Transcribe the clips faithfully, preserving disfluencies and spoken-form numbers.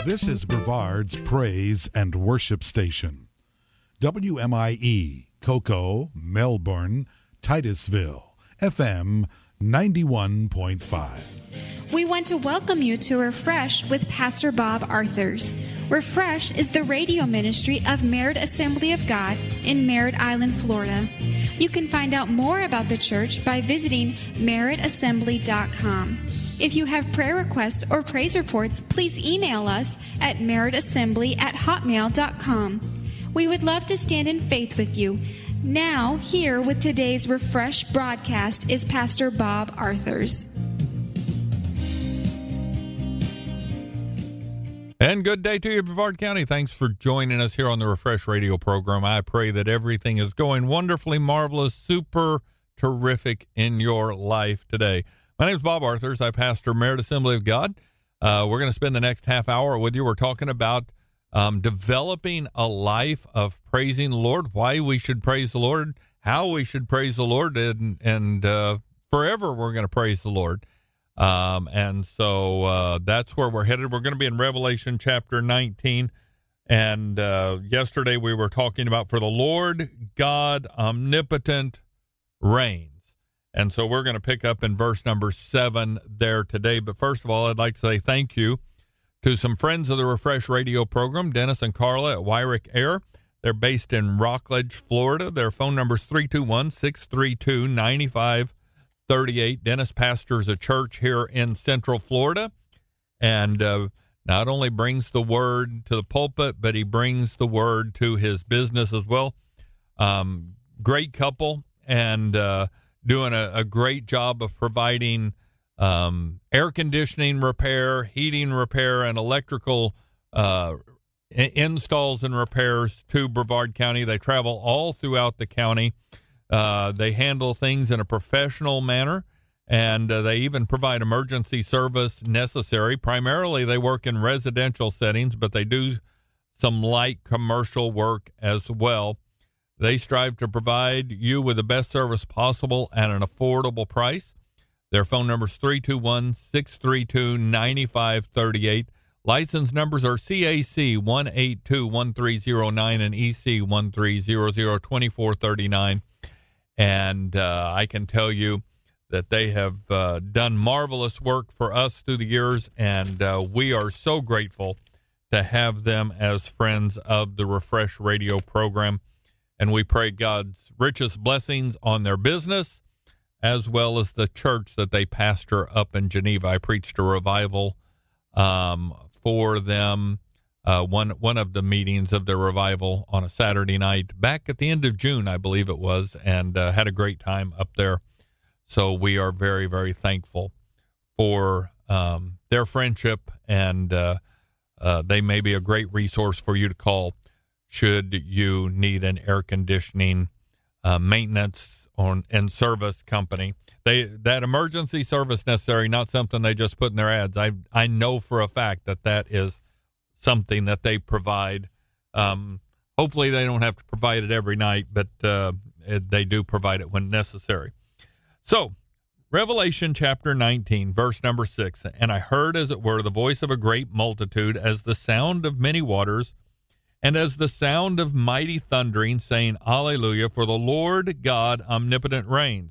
This is Brevard's Praise and Worship Station. W M I E, Cocoa, Melbourne, Titusville, F M ninety-one point five. We want to welcome you to Refresh with Pastor Bob Arthurs. Refresh is the radio ministry of Merritt Assembly of God in Merritt Island, Florida. You can find out more about the church by visiting merritt assembly dot com. If you have prayer requests or praise reports, please email us at merrittassembly at hotmail dot com. We would love to stand in faith with you. Now, here with today's Refresh broadcast is Pastor Bob Arthurs. And good day to you, Brevard County. Thanks for joining us here on the Refresh Radio program. I pray that everything is going wonderfully, marvelous, super terrific in your life today. My name is Bob Arthurs. I pastor Merritt Assembly of God. Uh, we're going to spend the next half hour with you. We're talking about um, developing a life of praising the Lord, why we should praise the Lord, how we should praise the Lord, and, and uh, forever we're going to praise the Lord. Um, and so uh, that's where we're headed. We're going to be in Revelation chapter nineteen. And uh, yesterday we were talking about for the Lord God omnipotent reigns. And so we're going to pick up in verse number seven there today. But first of all, I'd like to say thank you to some friends of the Refresh Radio program, Dennis and Carla at Wyrick Air. They're based in Rockledge, Florida. Their phone number is three two one, six three two, nine five three eight. Dennis pastors a church here in Central Florida and uh, not only brings the word to the pulpit, but he brings the word to his business as well. Um, great couple and uh, doing a, a great job of providing um, air conditioning repair, heating repair, and electrical uh, installs and repairs to Brevard County. They travel all throughout the county. Uh, they handle things in a professional manner, and uh, they even provide emergency service necessary. Primarily, they work in residential settings, but they do some light commercial work as well. They strive to provide you with the best service possible at an affordable price. Their phone number is three two one, six three two, nine five three eight. License numbers are C A C one eight two one three zero nine and E C one three zero zero two four three nine. And uh, I can tell you that they have uh, done marvelous work for us through the years, and uh, we are so grateful to have them as friends of the Refresh Radio program. And we pray God's richest blessings on their business, as well as the church that they pastor up in Geneva. I preached a revival um, for them, uh, one one of the meetings of their revival on a Saturday night back at the end of June, I believe it was, and uh, had a great time up there. So we are very, very thankful for um, their friendship, and uh, uh, they may be a great resource for you to call should you need an air conditioning uh, maintenance on, and service company. They that emergency service necessary, not something they just put in their ads. I I know for a fact that that is something that they provide. Um, hopefully they don't have to provide it every night, but uh, it, they do provide it when necessary. So, Revelation chapter nineteen, verse number six, and I heard, as it were, the voice of a great multitude, as the sound of many waters, and as the sound of mighty thundering, saying, Alleluia, for the Lord God omnipotent reigns.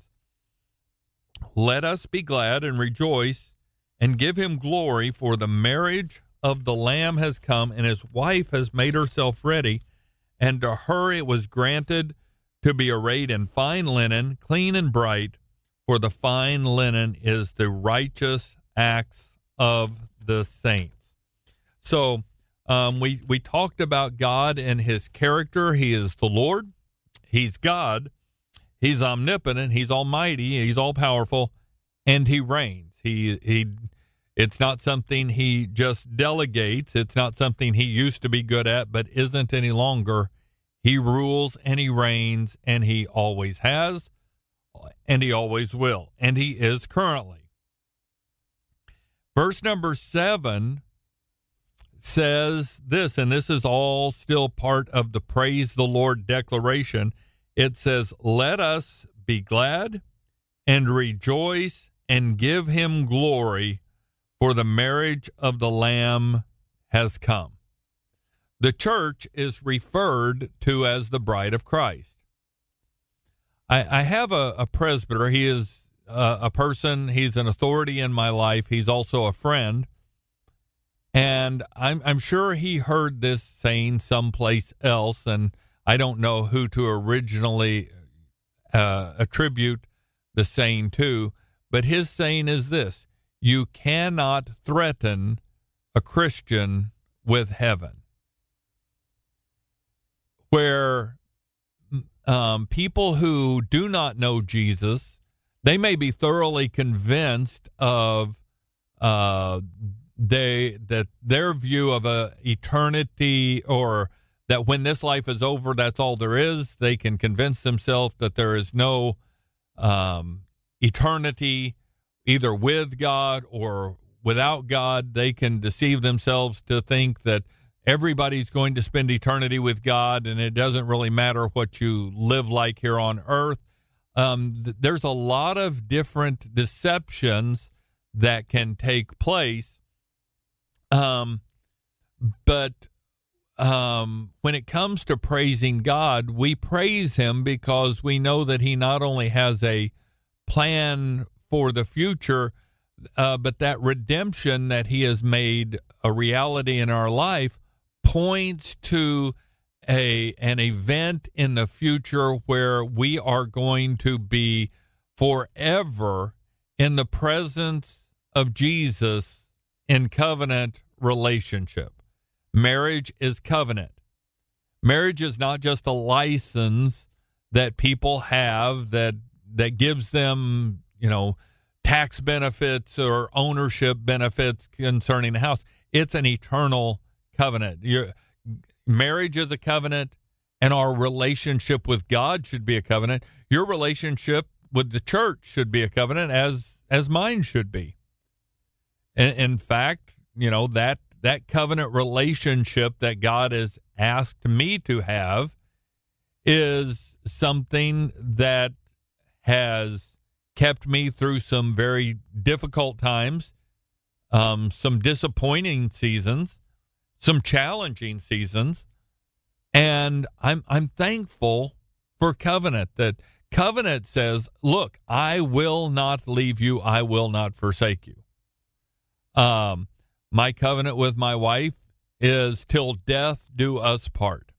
Let us be glad and rejoice and give him glory, for the marriage of the Lamb has come, and his wife has made herself ready, and to her it was granted to be arrayed in fine linen, clean and bright, for the fine linen is the righteous acts of the saints. So um, we, we talked about God and his character. He is the Lord. He's God. He's omnipotent. He's almighty. He's all-powerful, and he reigns. He he. It's not something he just delegates. It's not something he used to be good at but isn't any longer. He rules and he reigns, and he always has, and he always will, and he is currently. Verse number seven says this, and this is all still part of the Praise the Lord declaration. It says, let us be glad and rejoice and give him glory, for the marriage of the Lamb has come. The church is referred to as the bride of Christ. I, I have a, a presbyter. He is a, a person. He's an authority in my life. He's also a friend. And I'm, I'm sure he heard this saying someplace else, and I don't know who to originally uh, attribute the saying to, but his saying is this: you cannot threaten a Christian with heaven. Where um, people who do not know Jesus, they may be thoroughly convinced of uh, they that their view of a eternity, or that when this life is over, that's all there is. They can convince themselves that there is no um, eternity, either with God or without God. They can deceive themselves to think that everybody's going to spend eternity with God, and it doesn't really matter what you live like here on earth. Um, th- there's a lot of different deceptions that can take place. Um, but um, when it comes to praising God, we praise him because we know that he not only has a plan for the future, uh, but that redemption that he has made a reality in our life points to a an event in the future where we are going to be forever in the presence of Jesus in covenant relationship. Marriage is covenant. Marriage is not just a license that people have that that gives them, you know, tax benefits or ownership benefits concerning the house. It's an eternal covenant. Your marriage is a covenant, and our relationship with God should be a covenant. Your relationship with the church should be a covenant, as as mine should be. In, in fact, you know, that that covenant relationship that God has asked me to have is something that has kept me through some very difficult times, um, some disappointing seasons, some challenging seasons, and I'm I'm thankful for covenant. That covenant says, look, I will not leave you, I will not forsake you. Um, my covenant with my wife is till death do us part.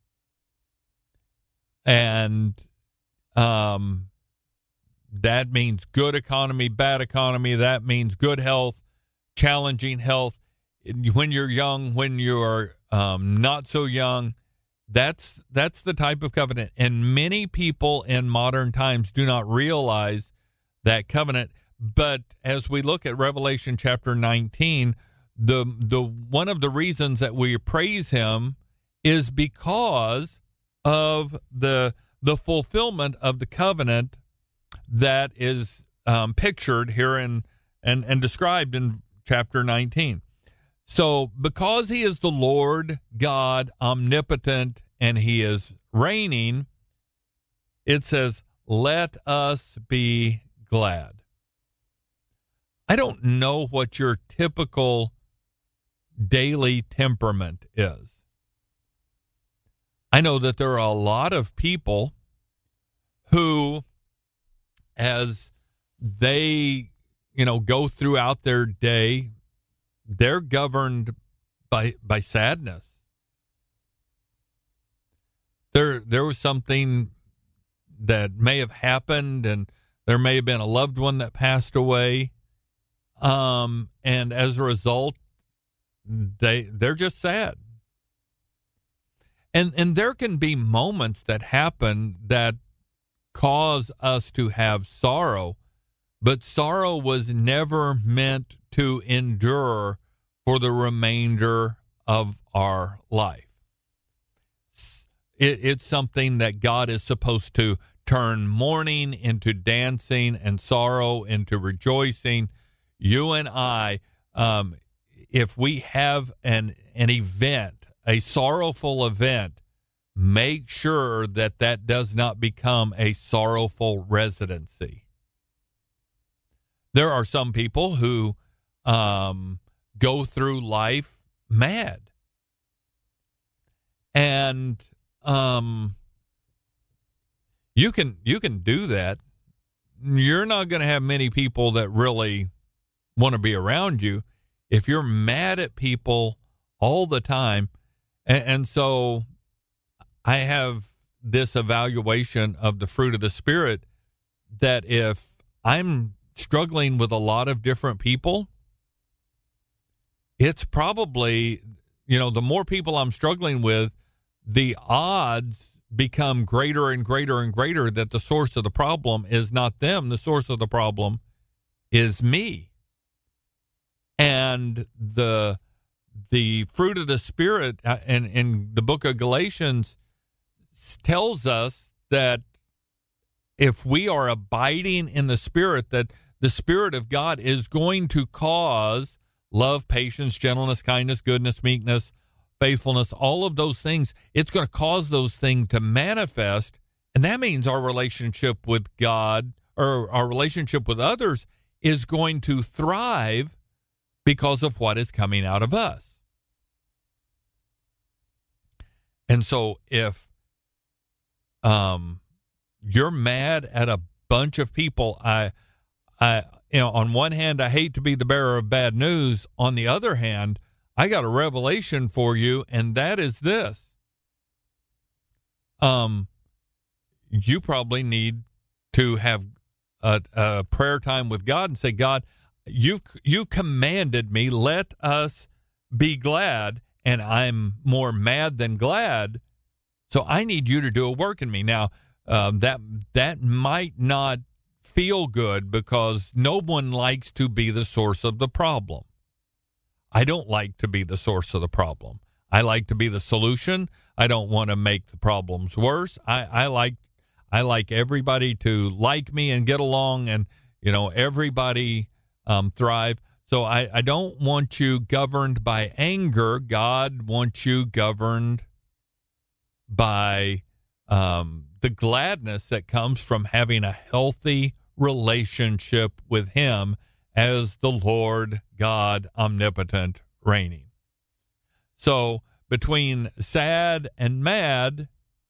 And um, that means good economy, bad economy. That means good health, challenging health. When you're young, when you're um, not so young, that's that's the type of covenant. And many people in modern times do not realize that covenant. But as we look at Revelation chapter nineteen, the the one of the reasons that we praise him is because of the the fulfillment of the covenant that is um, pictured here in and and described in chapter nineteen. So because he is the Lord God omnipotent and he is reigning, it says, let us be glad. I don't know what your typical daily temperament is. I know that there are a lot of people who, as they, you know, go throughout their day, they're governed by by sadness. There there was something that may have happened, and there may have been a loved one that passed away. Um, and as a result, they they're just sad. And and there can be moments that happen that cause us to have sorrow, but sorrow was never meant to endure for the remainder of our life. It, it's something that God is supposed to turn mourning into dancing and sorrow into rejoicing. You and I, um, if we have an an event, a sorrowful event, make sure that that does not become a sorrowful residency. There are some people who um, go through life mad. And um, you can you can do that. You're not going to have many people that really want to be around you if you're mad at people all the time. And, and so I have this evaluation of the fruit of the Spirit that if I'm struggling with a lot of different people, it's probably, you know, the more people I'm struggling with, the odds become greater and greater and greater that the source of the problem is not them. The source of the problem is me. And the the fruit of the Spirit uh, in, in the book of Galatians tells us that if we are abiding in the Spirit, that the Spirit of God is going to cause love, patience, gentleness, kindness, goodness, meekness, faithfulness, all of those things. It's going to cause those things to manifest, and that means our relationship with God or our relationship with others is going to thrive because of what is coming out of us. And so if um, you're mad at a bunch of people, I, I, you know, on one hand, I hate to be the bearer of bad news. On the other hand, I got a revelation for you, and that is this. Um, you probably need to have a, a prayer time with God and say, God, you you commanded me, let us be glad, and I'm more mad than glad, so I need you to do a work in me. Now, um, that that might not feel good because no one likes to be the source of the problem. I don't like to be the source of the problem. I like to be the solution. I don't want to make the problems worse. I, I like I like everybody to like me and get along, and you know everybody um, thrive. So I, I don't want you governed by anger. God wants you governed by um, the gladness that comes from having a healthy relationship with Him as the Lord God omnipotent reigning. So between sad and mad,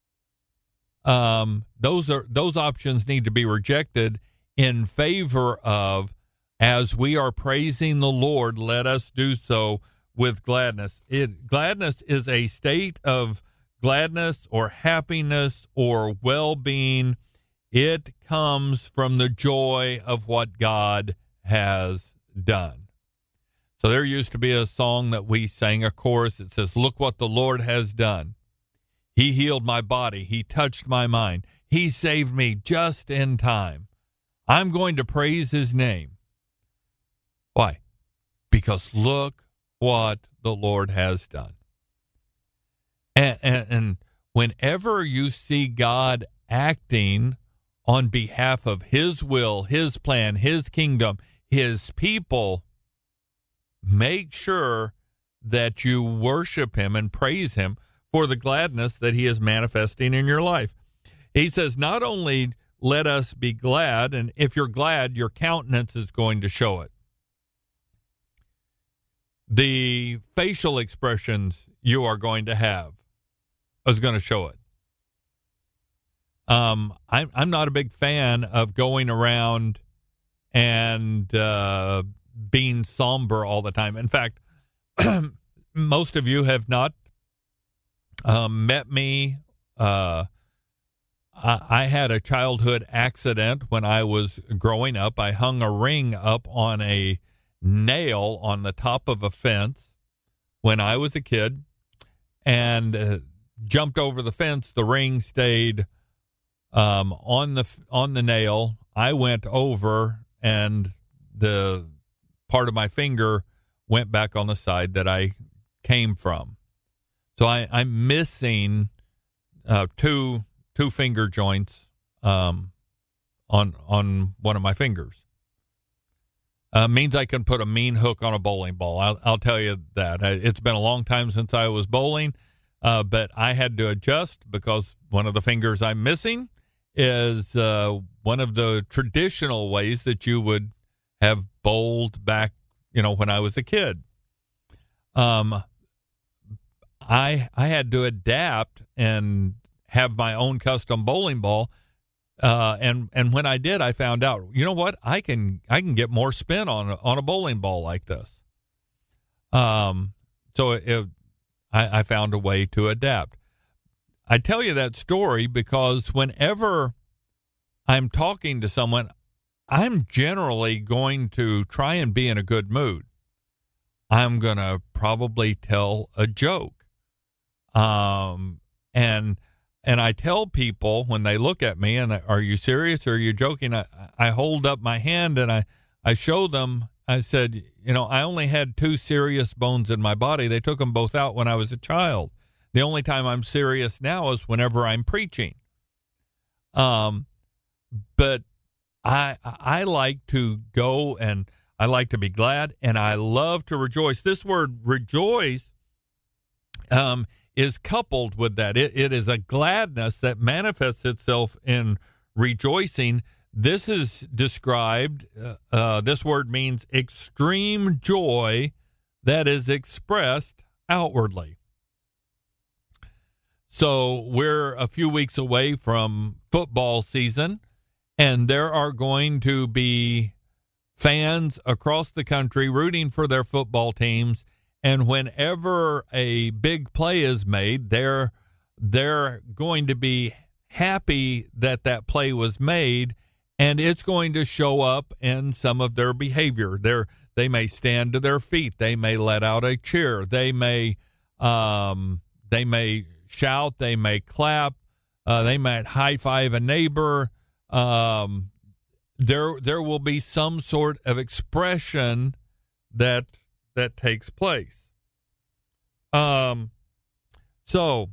um, those are those options need to be rejected in favor of, as we are praising the Lord, let us do so with gladness. It gladness is a state of gladness or happiness or well-being. It comes from the joy of what God has done. So there used to be a song that we sang, a chorus. It says, look what the Lord has done. He healed my body. He touched my mind. He saved me just in time. I'm going to praise His name. Why? Because look what the Lord has done. And, and, and whenever you see God acting on behalf of His will, His plan, His kingdom, His people, make sure that you worship Him and praise Him for the gladness that He is manifesting in your life. He says, not only let us be glad, and if you're glad, your countenance is going to show it. The facial expressions you are going to have is going to show it. Um, I'm, I'm not a big fan of going around and uh, being somber all the time. In fact, most of you have not um, met me. Uh, I, I had a childhood accident when I was growing up. I hung a ring up on a nail on the top of a fence when I was a kid and uh, jumped over the fence. The ring stayed um, on the on the nail. I went over, and the part of my finger went back on the side that I came from. So I, I'm missing uh, two two finger joints um, on on one of my fingers. Uh, means I can put a mean hook on a bowling ball. I'll, I'll tell you that. It's been a long time since I was bowling, uh, but I had to adjust because one of the fingers I'm missing is uh, one of the traditional ways that you would have bowled back, you know, when I was a kid. Um, I I had to adapt and have my own custom bowling ball. Uh, and and when I did, I found out, you know what, I can I can get more spin on a, on a bowling ball like this. Um, so it, it, I, I found a way to adapt. I tell you that story because whenever I'm talking to someone, I'm generally going to try and be in a good mood. I'm going to probably tell a joke. Um, and and I tell people when they look at me, and are you serious or are you joking? I, I hold up my hand and I, I show them. I said, you know, I only had two serious bones in my body. They took them both out when I was a child. The only time I'm serious now is whenever I'm preaching. Um, but I I like to go and I like to be glad, and I love to rejoice. This word rejoice um, is coupled with that. It, it is a gladness that manifests itself in rejoicing. This is described, uh, uh, this word means extreme joy that is expressed outwardly. So we're a few weeks away from football season, and there are going to be fans across the country rooting for their football teams, and whenever a big play is made, they're they're going to be happy that that play was made, and it's going to show up in some of their behavior. They're, they may stand to their feet, they may let out a cheer, they may um, they may shout, they may clap, uh, they might high five a neighbor. Um, There, there will be some sort of expression that that takes place. Um, so,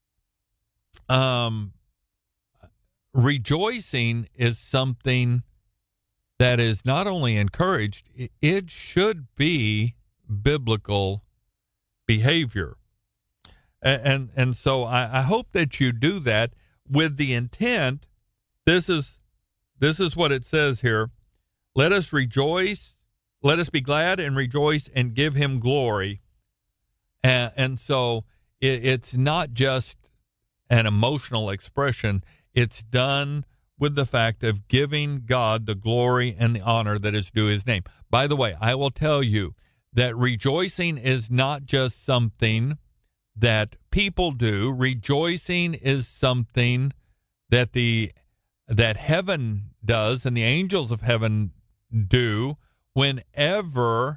um, rejoicing is something that is not only encouraged; it, it should be biblical behavior, and and, and so I, I hope that you do that with the intent. This is. This is what it says here. Let us rejoice. Let us be glad and rejoice and give him glory. And, and so it, it's not just an emotional expression. It's done with the fact of giving God the glory and the honor that is due his name. By the way, I will tell you that rejoicing is not just something that people do. Rejoicing is something that the that heaven does and the angels of heaven do whenever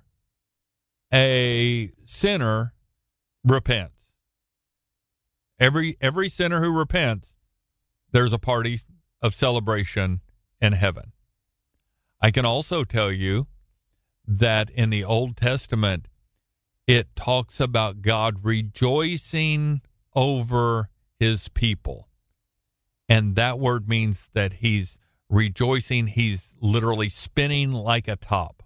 a sinner repents. Every every sinner who repents, there's a party of celebration in heaven. I can also tell you that in the Old Testament, it talks about God rejoicing over his people. And that word means that he's rejoicing. He's literally spinning like a top.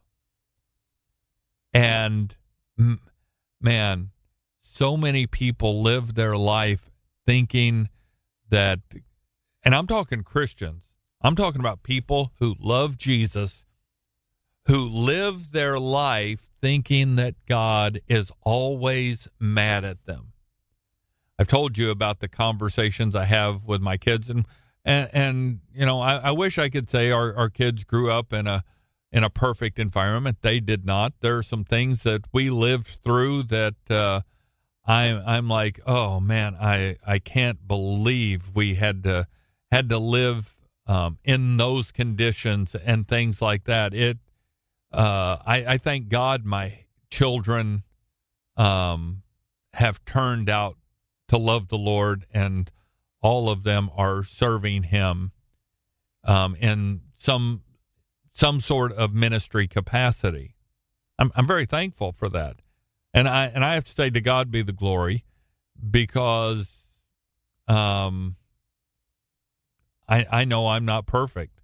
And, man, so many people live their life thinking that, and I'm talking Christians, I'm talking about people who love Jesus, who live their life thinking that God is always mad at them. I've told you about the conversations I have with my kids, and and, and you know, I, I wish I could say our, our kids grew up in a in a perfect environment. They did not. There are some things that we lived through that uh, I'm I'm like, oh man, I I can't believe we had to had to live um, in those conditions and things like that. It uh, I I thank God my children um, have turned out to love the Lord, and all of them are serving him um, in some some sort of ministry capacity. I'm I'm very thankful for that. And I and I have to say, to God be the glory, because um I I know I'm not perfect.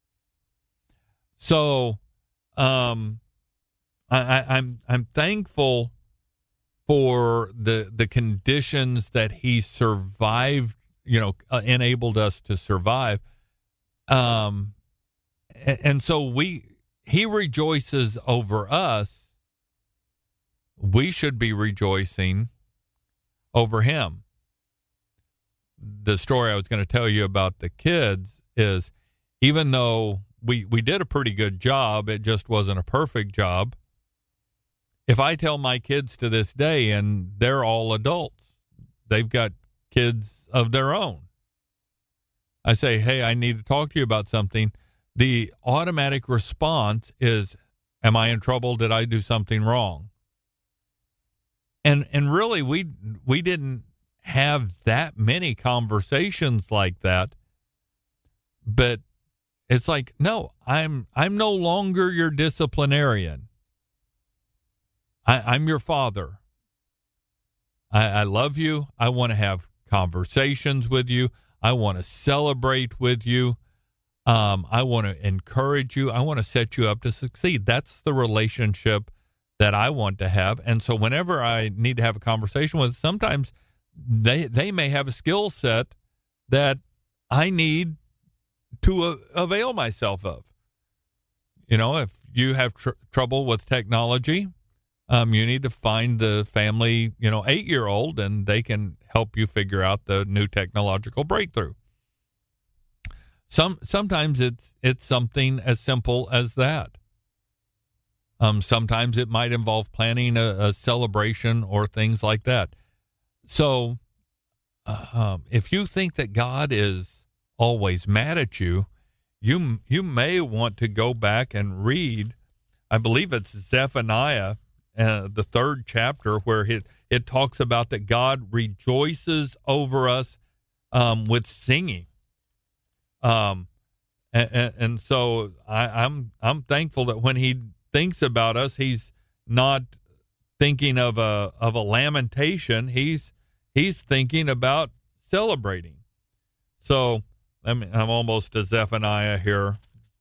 So um I, I I'm I'm thankful for the the conditions that he survived, you know, uh, enabled us to survive. Um, and, and so we, he rejoices over us. We should be rejoicing over him. The story I was going to tell you about the kids is, even though we, we did a pretty good job, it just wasn't a perfect job. If I tell my kids to this day, and they're all adults, they've got kids of their own, I say, hey, I need to talk to you about something, the automatic response is, am I in trouble? Did I do something wrong? And and really, we we didn't have that many conversations like that. But it's like, no, I'm I'm no longer your disciplinarian. I, I'm your father. I, I love you. I want to have conversations with you. I want to celebrate with you. Um, I want to encourage you. I want to set you up to succeed. That's the relationship that I want to have. And so whenever I need to have a conversation with, sometimes they they may have a skill set that I need to uh, avail myself of. You know, if you have tr- trouble with technology, um, you need to find the family, you know, eight-year-old, and they can help you figure out the new technological breakthrough. Some sometimes it's it's something as simple as that. Um, sometimes it might involve planning a, a celebration or things like that. So, uh, um, if you think that God is always mad at you, you you may want to go back and read. I believe it's Zephaniah, uh, the third chapter, where it it talks about that God rejoices over us um, with singing. Um, and, and, and so I, I'm I'm thankful that when He thinks about us, He's not thinking of a of a lamentation. He's He's thinking about celebrating. So I mean, I'm almost to Zephaniah here.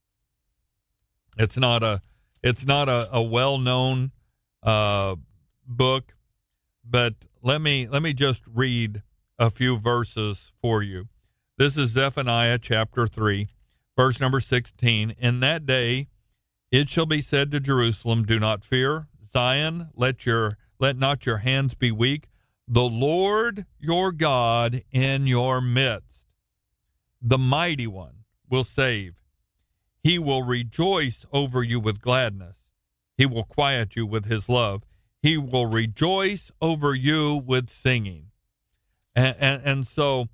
It's not a it's not a, a well known uh, book, but let me let me just read a few verses for you. This is Zephaniah chapter three, verse number sixteen. In that day it shall be said to Jerusalem, do not fear. Zion, let your let not your hands be weak. The Lord your God in your midst, the mighty one, will save. He will rejoice over you with gladness. He will quiet you with his love. He will rejoice over you with singing. And, and, and so,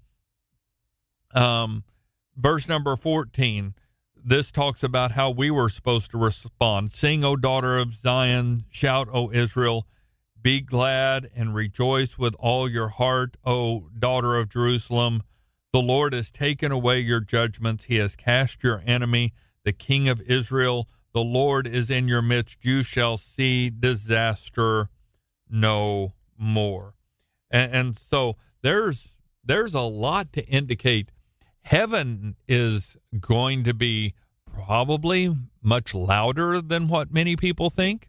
um, verse number fourteen, this talks about how we were supposed to respond. Sing, O daughter of Zion. Shout, O Israel. Be glad and rejoice with all your heart, O daughter of Jerusalem. The Lord has taken away your judgments. He has cast your enemy, the King of Israel. The Lord is in your midst. You shall see disaster no more. And, and so there's there's a lot to indicate. Heaven is going to be probably much louder than what many people think.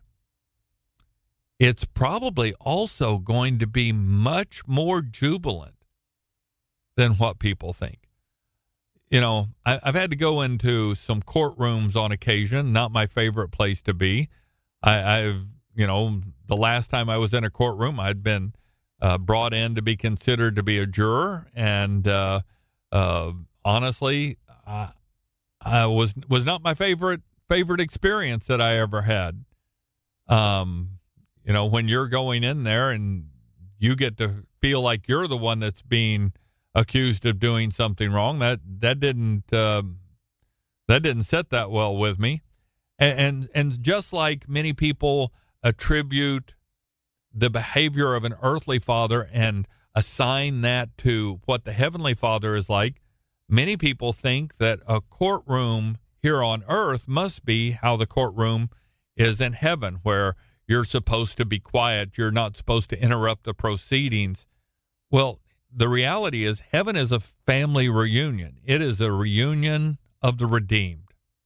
It's probably also going to be much more jubilant than what people think. You know, I, I've had to go into some courtrooms on occasion, not my favorite place to be. I, I've, you know, the last time I was in a courtroom, I'd been uh, brought in to be considered to be a juror, and uh, uh, honestly, I, I was was not my favorite favorite experience that I ever had. Um, you know, when you're going in there and you get to feel like you're the one that's being accused of doing something wrong, that that didn't uh, that didn't set that well with me. And, and and just like many people attribute the behavior of an earthly father and assign that to what the heavenly Father is like, many people think that a courtroom here on earth must be how the courtroom is in heaven, where you're supposed to be quiet, you're not supposed to interrupt the proceedings. Well, the reality is heaven is a family reunion. It is a reunion of the redeemed.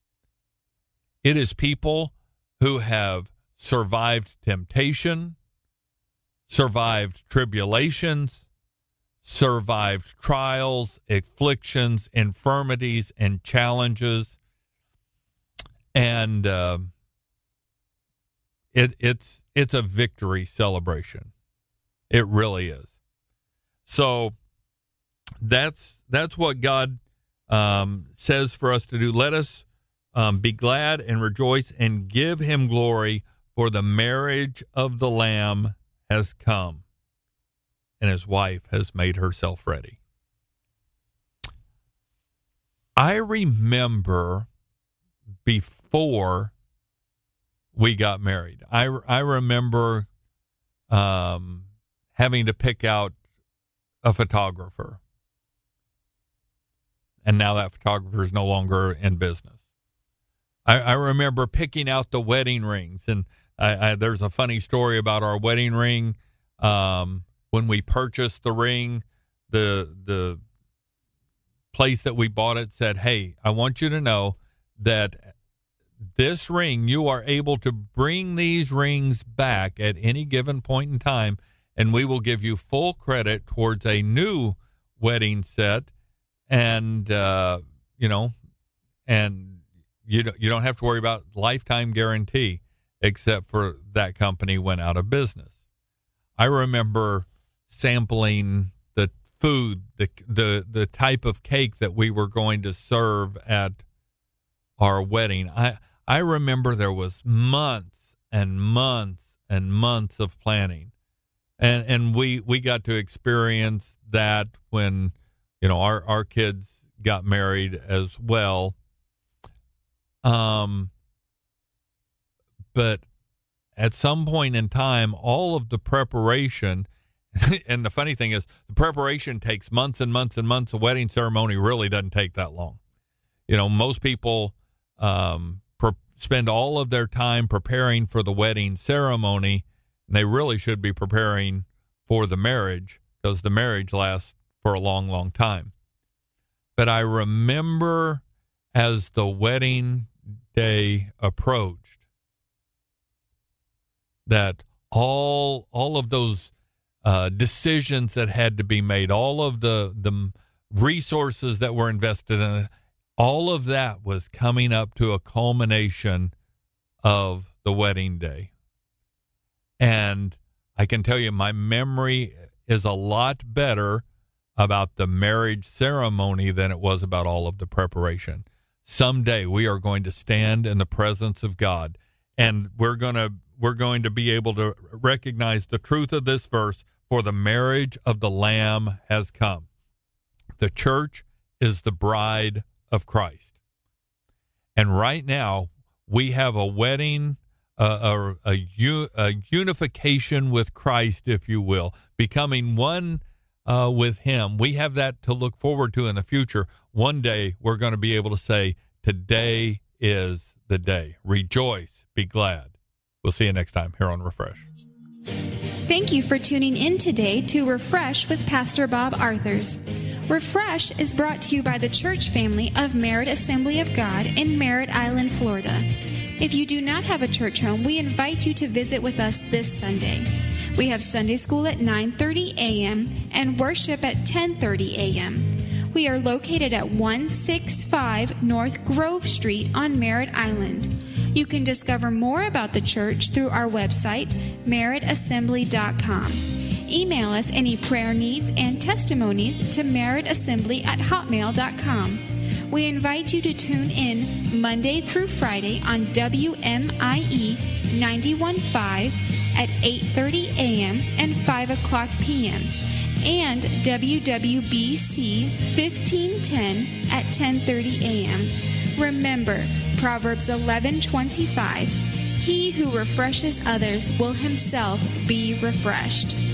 It is people who have survived temptation, survived tribulations, survived trials, afflictions, infirmities, and challenges. And uh, it, it's it's a victory celebration. It really is. So that's that's what God um, says for us to do. Let us um, be glad and rejoice and give him glory, for the marriage of the Lamb has come, and his wife has made herself ready. I remember before we got married, I, I remember um, having to pick out a photographer. And now that photographer is no longer in business. I, I remember picking out the wedding rings. And I, I, there's a funny story about our wedding ring. Um, when we purchased the ring, the the place that we bought it said, hey, I want you to know that this ring, you are able to bring these rings back at any given point in time, and we will give you full credit towards a new wedding set. And, uh, you know, and you don't, you don't have to worry about lifetime guarantee, except for that company went out of business. I remember sampling the food, the, the, the type of cake that we were going to serve at our wedding. I, I remember there was months and months and months of planning. And, and we, we got to experience that when, you know, our, our kids got married as well. Um, but at some point in time, all of the preparation, and the funny thing is, the preparation takes months and months and months. A wedding ceremony really doesn't take that long. You know, most people um, pre- spend all of their time preparing for the wedding ceremony, and they really should be preparing for the marriage, because the marriage lasts for a long, long time. But I remember as the wedding day approached that all all of those uh, decisions that had to be made, all of the, the resources that were invested in it, all of that was coming up to a culmination of the wedding day. And I can tell you, my memory is a lot better about the marriage ceremony than it was about all of the preparation. Someday we are going to stand in the presence of God, and we're going to we're going to be able to recognize the truth of this verse, for the marriage of the Lamb has come. The church is the bride of Christ. And right now we have a wedding, uh, a, a, a unification with Christ, if you will, becoming one Uh, with him. We have that to look forward to in the future. One day we're going to be able to say, today is the day. Rejoice, be glad. We'll see you next time here on Refresh. Thank you for tuning in today to Refresh with Pastor Bob Arthurs. Refresh is brought to you by the church family of Merritt Assembly of God in Merritt Island, Florida. If you do not have a church home, we invite you to visit with us this Sunday. We have Sunday school at nine thirty a.m. and worship at ten thirty a.m. We are located at one sixty-five North Grove Street on Merritt Island. You can discover more about the church through our website, merritt assembly dot com. Email us any prayer needs and testimonies to merrittassembly at hotmail dot com. We invite you to tune in Monday through Friday on W M I E ninety-one point five at eight thirty a.m. and five o'clock p.m. and W W B C fifteen ten at ten thirty a.m. Remember, Proverbs eleven twenty-five, he who refreshes others will himself be refreshed.